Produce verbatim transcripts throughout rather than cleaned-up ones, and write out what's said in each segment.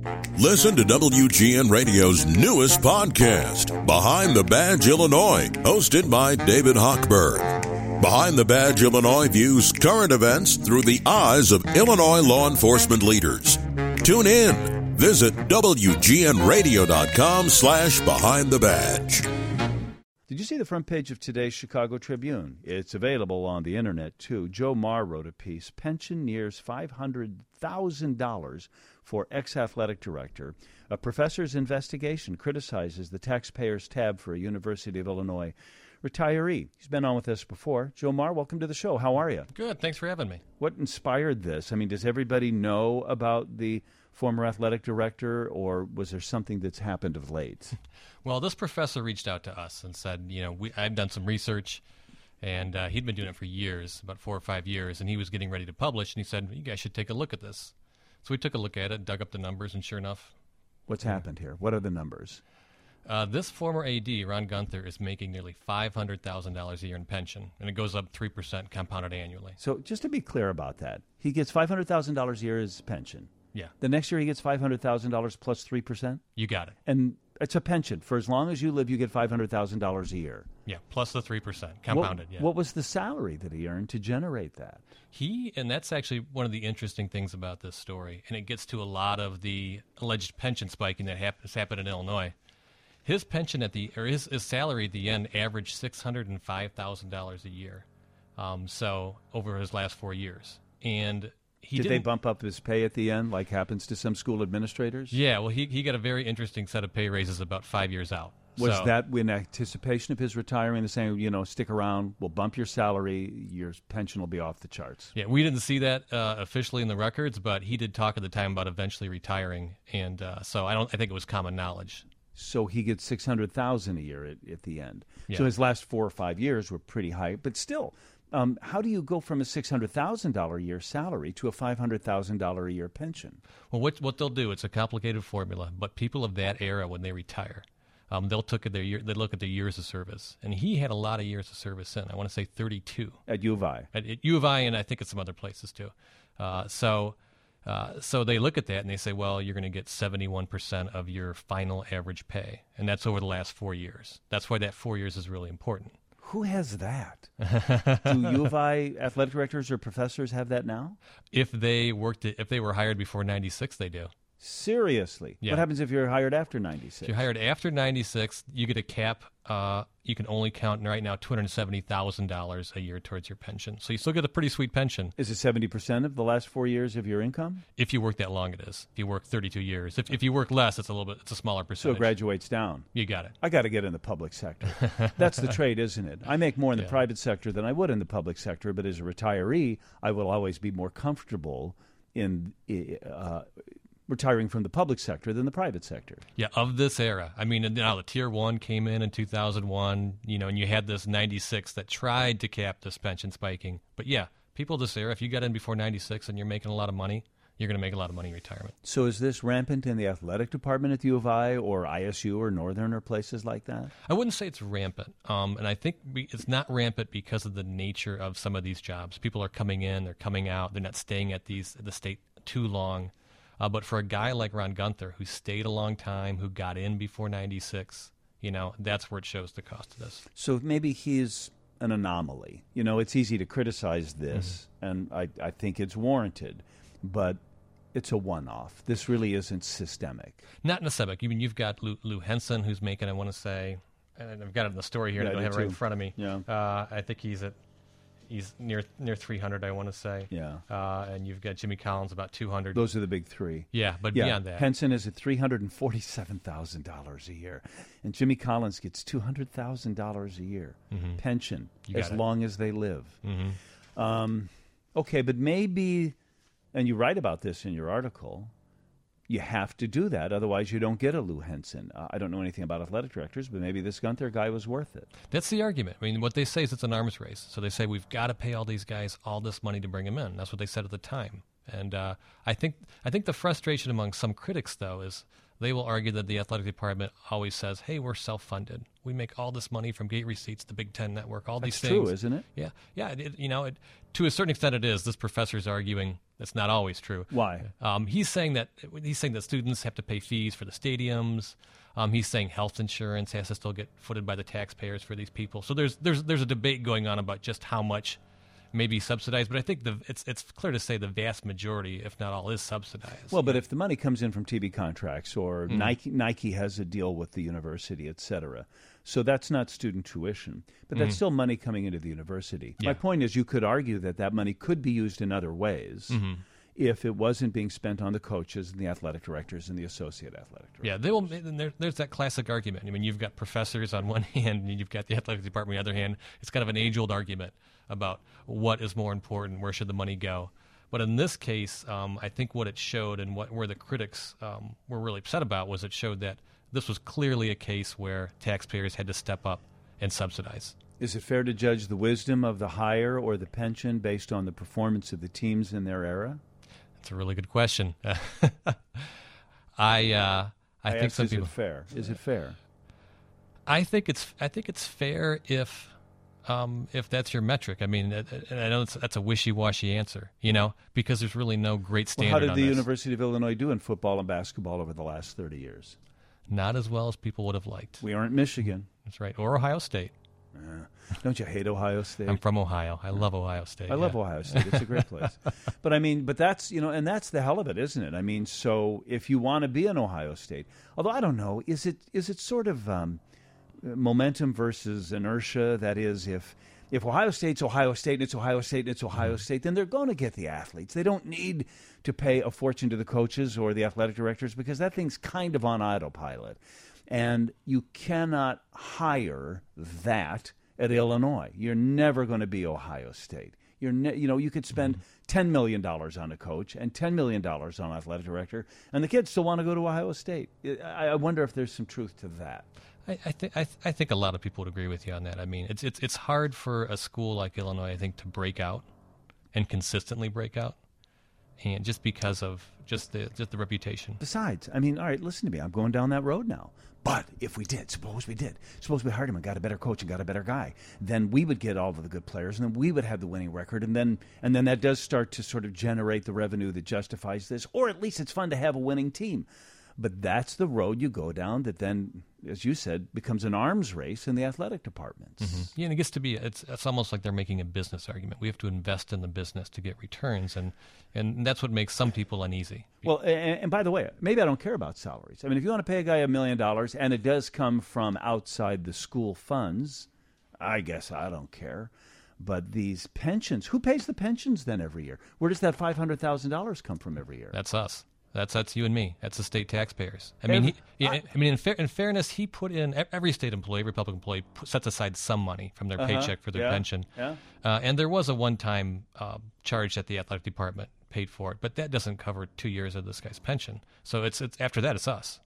Listen to W G N Radio's newest podcast, Behind the Badge Illinois, hosted by David Hochberg. Behind the Badge Illinois views current events through the eyes of Illinois law enforcement leaders. Tune in. Visit W G N radio dot com slash behind the badge. Did you see the front page of today's Chicago Tribune? It's available on the internet, too. Joe Marr wrote a piece, Pension nears five hundred thousand dollars for ex-athletic director. A professor's investigation criticizes the taxpayers tab for a University of Illinois retiree. He's been on with us before. Joe Marr, welcome to the show. How are you? Good. Thanks for having me. What inspired this? I mean, does everybody know about the former athletic director, or was there something that's happened of late? Well, this professor reached out to us and said, you know, we, I've done some research, and uh, he'd been doing it for years, about four or five years, and he was getting ready to publish, and he said, you guys should take a look at this. So we took a look at it, dug up the numbers, and sure enough. What's happened here? What are the numbers? Uh, this former A D, Ron Gunther, is making nearly five hundred thousand dollars a year in pension, and it goes up three percent compounded annually. So just to be clear about that, he gets five hundred thousand dollars a year as pension. Yeah. The next year he gets five hundred thousand dollars plus three percent? You got it. And it's a pension. For as long as you live, you get five hundred thousand dollars a year. Yeah, plus the three percent compounded. What, yeah. what was the salary that he earned to generate that? He, and that's actually one of the interesting things about this story, and it gets to a lot of the alleged pension spiking that hap- has happened in Illinois. His pension at the, or his, his salary at the end averaged six hundred five thousand dollars a year. Um, so over his last four years. And he Did didn't, they bump up his pay at the end, like happens to some school administrators? Yeah, well, he, he got a very interesting set of pay raises about five years out. Was so, that in anticipation of his retiring and saying, you know, stick around, we'll bump your salary, your pension will be off the charts? Yeah, we didn't see that uh, officially in the records, but he did talk at the time about eventually retiring, and uh, so I don't. I think it was common knowledge. So he gets six hundred thousand dollars a year at, at the end. Yeah. So his last four or five years were pretty high, but still, um, how do you go from a six hundred thousand dollars a year salary to a five hundred thousand dollars a year pension? Well, what what they'll do, it's a complicated formula, but people of that era, when they retire, um, they'll look at their year, they look at their years of service, and he had a lot of years of service in. I want to say thirty-two At U of I. at, at U of I, and I think at some other places too. Uh, so. Uh, so they look at that and they say, well, you're going to get seventy-one percent of your final average pay, and that's over the last four years. That's why that four years is really important. Who has that? Do U of I athletic directors or professors have that now? If they worked, it, if they were hired before ninety-six, they do. Seriously? Yeah. What happens if you're hired after ninety-six? If you're hired after ninety-six, you get a cap. Uh, you can only count right now two hundred seventy thousand dollars a year towards your pension. So you still get a pretty sweet pension. Is it seventy percent of the last four years of your income? If you work that long, it is. If you work thirty-two years. If if you work less, it's a little bit. It's a smaller So percentage. it graduates down. You got it. I got to get in the public sector. That's the trade, isn't it? I make more in the Yeah. private sector than I would in the public sector, but as a retiree, I will always be more comfortable in uh, retiring from the public sector than the private sector. Yeah, of this era. I mean, now the Tier one came in in two thousand one, you know, and you had this ninety-six that tried to cap this pension spiking. But yeah, people this era, if you got in before ninety-six and you're making a lot of money, you're going to make a lot of money in retirement. So is this rampant in the athletic department at the U of I or I S U or Northern or places like that? I wouldn't say it's rampant, um, and I think we, it's not rampant because of the nature of some of these jobs. People are coming in, they're coming out, they're not staying at these at the state too long. Uh, but for a guy like Ron Gunther, who stayed a long time, who got in before ninety-six, you know, that's where it shows the cost of this. So maybe he's an anomaly. You know, it's easy to criticize this, mm-hmm. and I, I think it's warranted, but it's a one-off. This really isn't systemic. Not in a systemic. I mean, you've got Lou, Lou Henson, who's making, I want to say, and I've got it in the story here, Yeah, and I I don't do have it right too. in front of me. Yeah. Uh, I think he's at he's near near three hundred, I want to say. Yeah. Uh, and you've got Jimmy Collins about two hundred. Those are the big three. Yeah, but Yeah, beyond that. Henson is at three hundred forty-seven thousand dollars a year, and Jimmy Collins gets two hundred thousand dollars a year Mhm. pension You as got it. long as they live. Mm-hmm. Um, okay, but maybe, and you write about this in your article, you have to do that. Otherwise, you don't get a Lou Henson. Uh, I don't know anything about athletic directors, but maybe this Gunther guy was worth it. That's the argument. I mean, what they say is it's an arms race. So they say we've got to pay all these guys all this money to bring them in. That's what they said at the time. And uh, I think I think the frustration among some critics, though, is they will argue that the athletic department always says, hey, we're self-funded. We make all this money from gate receipts, the Big Ten Network, all That's these things. true, isn't it? Yeah, yeah. It, you know, it, to a certain extent, it is. This professor is arguing that's not always true. Why? Um, he's saying that he's saying that students have to pay fees for the stadiums. Um, he's saying health insurance has to still get footed by the taxpayers for these people. So there's there's there's a debate going on about just how much may be subsidized, but I think the, it's it's clear to say the vast majority, if not all, is subsidized. Well, but if the money comes in from T V contracts or Mm-hmm. Nike Nike has a deal with the university, et cetera, so that's not student tuition, but that's Mhm. still money coming into the university. Yeah. My point is you could argue that that money could be used in other ways Mm-hmm. if it wasn't being spent on the coaches and the athletic directors and the associate athletic directors. Yeah, they will. And there, there's that classic argument. I mean, you've got professors on one hand, and you've got the athletic department on the other hand. It's kind of an age-old argument about what is more important, where should the money go. But in this case, um, I think what it showed, and what where the critics um, were really upset about, was it showed that this was clearly a case where taxpayers had to step up and subsidize. Is it fair to judge the wisdom of the hire or the pension based on the performance of the teams in their era? That's a really good question. I uh, I, I think asked, some is people. it fair? Is it fair? I think it's I think it's fair if um, if that's your metric. I mean, uh, and I know it's, that's a wishy-washy answer, you know, because there's really no great Well, standard how did on the this. University of Illinois do in football and basketball over the last thirty years? Not as well as people would have liked. We aren't Michigan. That's right. Or Ohio State. Uh, don't you hate Ohio State? I'm from Ohio. I love Ohio State. I love yeah. Ohio State. It's a great place. But I mean, but that's, you know, and that's the hell of it, isn't it? I mean, so if you want to be an Ohio State, although I don't know, is it is it sort of um, momentum versus inertia? That is, if if Ohio State's Ohio State and it's Ohio State and it's Ohio State, then they're going to get the athletes. They don't need to pay a fortune to the coaches or the athletic directors because that thing's kind of on autopilot. And you cannot hire that at Illinois. You're never going to be Ohio State. You're ne- you know, you could spend ten million dollars on a coach and ten million dollars on an athletic director, and the kids still want to go to Ohio State. I, I wonder if there's some truth to that. I, I think I, th- I think a lot of people would agree with you on that. I mean, it's it's it's hard for a school like Illinois, I think, to break out and consistently break out, and just because of just the just the reputation. Besides, I mean, all right, listen to me. I'm going down that road now. But if we did, suppose we did, suppose we hired him and got a better coach and got a better guy, then we would get all of the good players, and then we would have the winning record, and then and then that does start to sort of generate the revenue that justifies this, or at least it's fun to have a winning team. But that's the road you go down that then, as you said, becomes an arms race in the athletic departments. Mm-hmm. Yeah, and it gets to be, it's it's almost like they're making a business argument. We have to invest in the business to get returns, and, and that's what makes some people uneasy. Well, and, and by the way, maybe I don't care about salaries. I mean, if you want to pay a guy a million dollars and it does come from outside the school funds, I guess I don't care. But these pensions, who pays the pensions then every year? Where does that five hundred thousand dollars come from every year? That's us. That's that's you and me. That's the state taxpayers. I mean, Every- he, I- I, I mean, in, fair, in fairness, he put in every state employee, every public employee p- sets aside some money from their Uh-huh. paycheck for their Yeah. pension. Yeah. Uh, and there was a one-time uh, charge that the athletic department paid for it, but that doesn't cover two years of this guy's pension. So it's it's after that, it's us.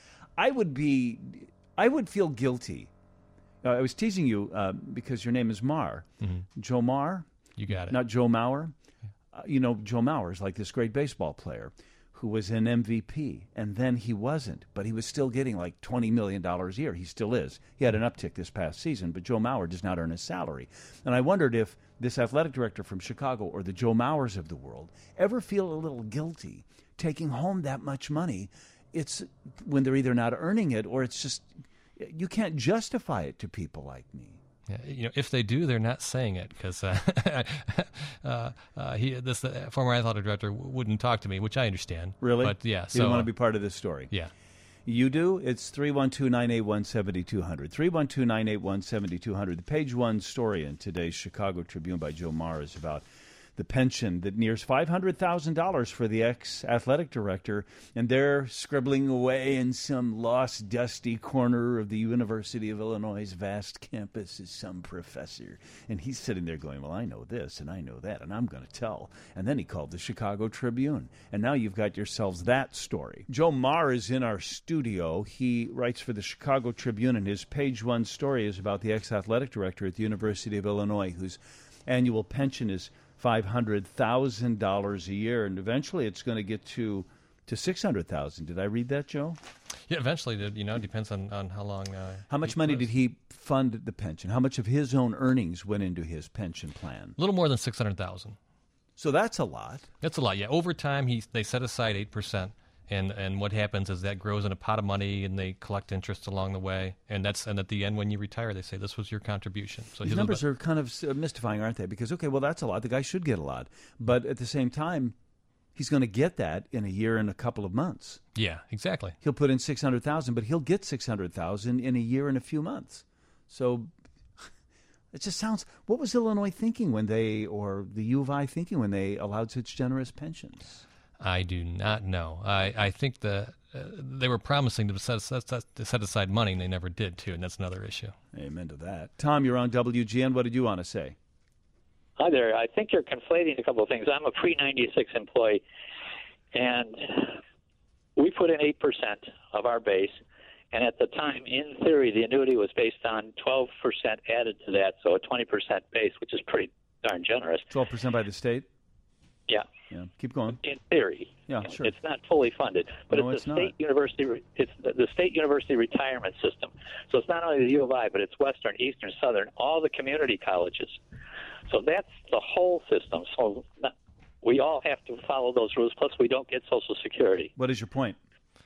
I would be, I would feel guilty. Uh, I was teasing you uh, because your name is Mar. Mm-hmm. Joe Mar, You got it. not Joe Mauer. Uh, you know, Joe Mauer is like this great baseball player who was an M V P, and then he wasn't, but he was still getting like twenty million dollars a year. He still is. He had an uptick this past season, but Joe Mauer does not earn his salary. And I wondered if this athletic director from Chicago or the Joe Mauers of the world ever feel a little guilty taking home that much money. It's when they're either not earning it or it's just, you can't justify it to people like me. Yeah, you know, if they do, they're not saying it because uh, uh, uh, he, this uh, former athletic director w- wouldn't talk to me, which I understand. Really? But yeah, You so don't want to be part of this story. yeah. You do? It's three one two, nine eight one, seven two zero zero. three one two, nine eight one, seven two zero zero. The page one story in today's Chicago Tribune by Joe Marr is about the pension that nears five hundred thousand dollars for the ex-athletic director, and they're scribbling away in some lost, dusty corner of the University of Illinois' vast campus is some professor. And he's sitting there going, well, I know this, and I know that, and I'm going to tell. And then he called the Chicago Tribune. And now you've got yourselves that story. Joe Marr is in our studio. He writes for the Chicago Tribune, and his page one story is about the ex-athletic director at the University of Illinois, whose annual pension is five hundred thousand dollars a year, and eventually it's going to get to to six hundred thousand dollars. Did I read that, Joe? Yeah, eventually, you know, depends on, on how long. Uh, how much money did he fund the pension? How much of his own earnings went into his pension plan? A little more than six hundred thousand dollars. So that's a lot. That's a lot, yeah. Over time, he they set aside eight percent. And and what happens is that grows in a pot of money, and they collect interest along the way. And that's and at the end, when you retire, they say this was your contribution. So these numbers are kind of mystifying, aren't they? Because okay, well that's a lot. The guy should get a lot, but at the same time, he's going to get that in a year and a couple of months. Yeah, exactly. He'll put in six hundred thousand, but he'll get six hundred thousand in a year and a few months. So it just sounds. What was Illinois thinking when they, or the U of I thinking when they allowed such generous pensions? I do not know. I, I think the uh, they were promising to set, set, to set aside money, and they never did, too, and that's another issue. Amen to that. Tom, you're on W G N. What did you want to say? Hi there. I think you're conflating a couple of things. I'm a pre ninety-six employee, and we put in eight percent of our base, and at the time, in theory, the annuity was based on twelve percent added to that, so a twenty percent base, which is pretty darn generous. twelve percent by the state? Yeah. Yeah. Keep going. In theory. Yeah, you know, sure. It's not fully funded, but No, it's it's the not. state university. It's the, the state university retirement system. So it's not only the U of I, but it's Western, Eastern, Southern, all the community colleges. So that's the whole system. So not, we all have to follow those rules. Plus, we don't get Social Security. What is your point?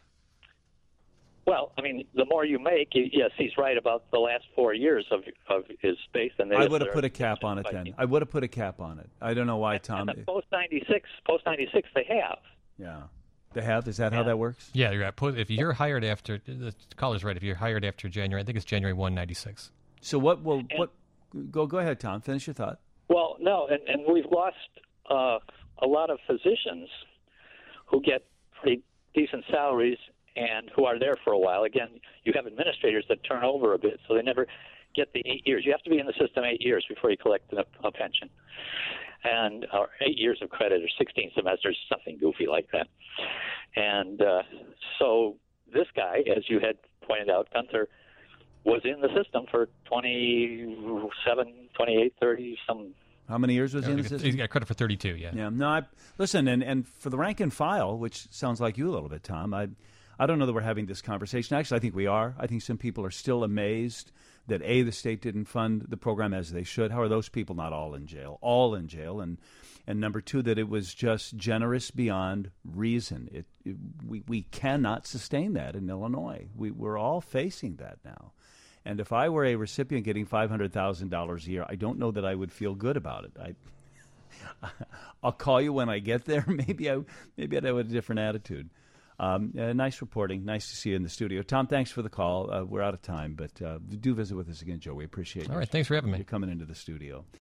Well, I mean, the more you make, yes, he's right about the last four years of of his base. And they, I would have put a cap on it then. I would have put a cap on it. I don't know why, Tom. And post ninety-six, post ninety-six, they have. Yeah, they have. Is that how Yeah. that works? Yeah, you're right. If you're hired after, the caller's right, if you're hired after January, I think it's January first, ninety-six. So what will, what, go go ahead, Tom. Finish your thought. Well, no, and, and we've lost uh, a lot of physicians who get pretty decent salaries and who are there for a while. Again, you have administrators that turn over a bit, so they never get the eight years. You have to be in the system eight years before you collect a, a pension. And or eight years of credit or sixteen semesters, something goofy like that. And uh, so this guy, as you had pointed out, Gunther, was in the system for twenty-seven, twenty-eight, thirty, some. How many years was he in the system? He's got credit for thirty-two, yeah. Yeah. No, I, listen, and, and for the rank and file, which sounds like you a little bit, Tom, I I don't know that we're having this conversation. Actually, I think we are. I think some people are still amazed that, A, the state didn't fund the program as they should. How are those people not all in jail? All in jail. And and number two, that it was just generous beyond reason. It, it we, we cannot sustain that in Illinois. We, we're all facing that now. And if I were a recipient getting five hundred thousand dollars a year, I don't know that I would feel good about it. I, I'll call you when I get there. Maybe I maybe I'd have a different attitude. Um, uh, nice reporting. Nice to see you in the studio. Tom, thanks for the call. Uh, we're out of time, but uh, do visit with us again, Joe. We appreciate it. All right, thanks for having me. You're coming into the studio.